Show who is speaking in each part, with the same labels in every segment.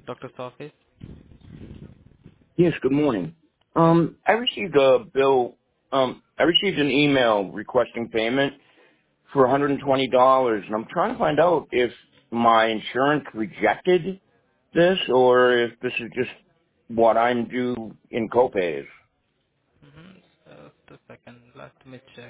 Speaker 1: Doctor's office.
Speaker 2: Yes, good morning. I received a bill, I received an email requesting payment for $120, and I'm trying to find out if my insurance rejected this or if this is just what I'm due in copays.
Speaker 1: Just a second. Let me check.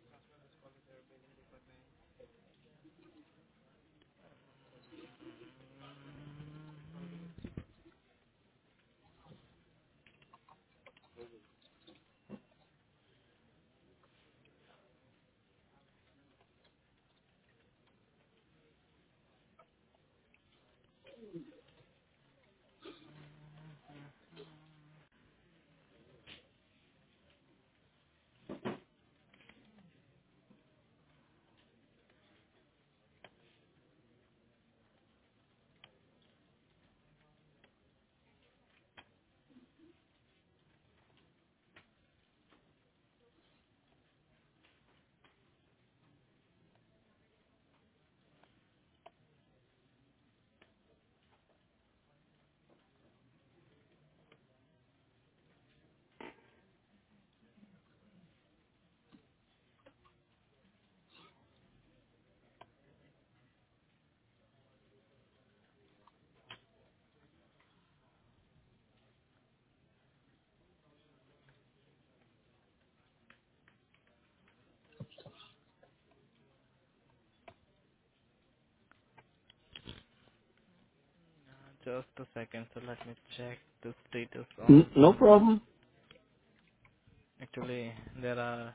Speaker 1: Just a second. So let me check the status of.
Speaker 2: No problem.
Speaker 1: Actually, there are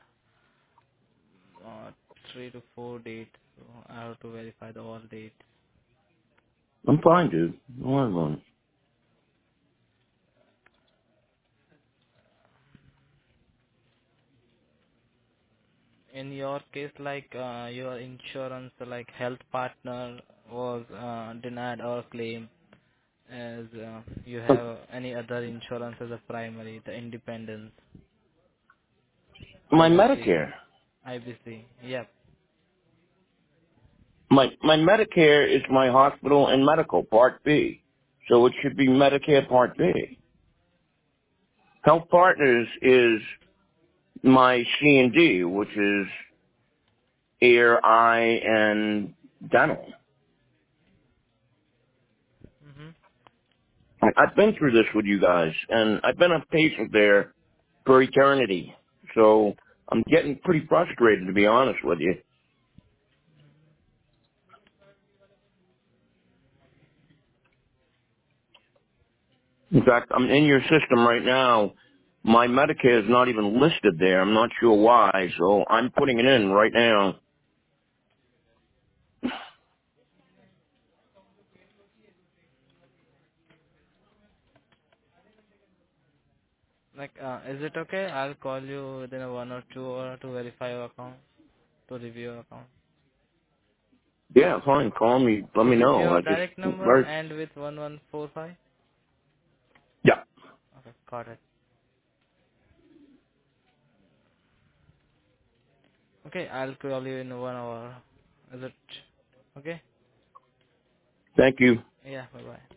Speaker 1: 3 to 4 dates, so I have to verify the all dates.
Speaker 2: I'm fine, dude. No worries about it.
Speaker 1: In your case, like your insurance, like health partner was denied or claim, as you have any other insurance as a primary, the independence,
Speaker 2: My
Speaker 1: IBC,
Speaker 2: Medicare.
Speaker 1: IBC. Yep.
Speaker 2: My Medicare is my hospital and medical, Part B. So it should be Medicare Part B. Health Partners is my C&D, which is ear, eye, and dental.
Speaker 1: Mhm.
Speaker 2: I've been through this with you guys, and I've been a patient there for eternity. So I'm getting pretty frustrated, to be honest with you. In fact, I'm in your system right now. My Medicare is not even listed there. I'm not sure why, so I'm putting it in right now.
Speaker 1: Like, is it okay? I'll call you within a 1 or 2 hours to verify your account, to review your account.
Speaker 2: Yeah, fine. Call me. Let me
Speaker 1: Is it
Speaker 2: know.
Speaker 1: your
Speaker 2: I just,
Speaker 1: direct number
Speaker 2: very,
Speaker 1: and with 1145?
Speaker 2: yeah.
Speaker 1: Okay, got it. Okay, I'll call you in 1 hour. Is it okay?
Speaker 2: Thank you.
Speaker 1: Yeah, bye bye.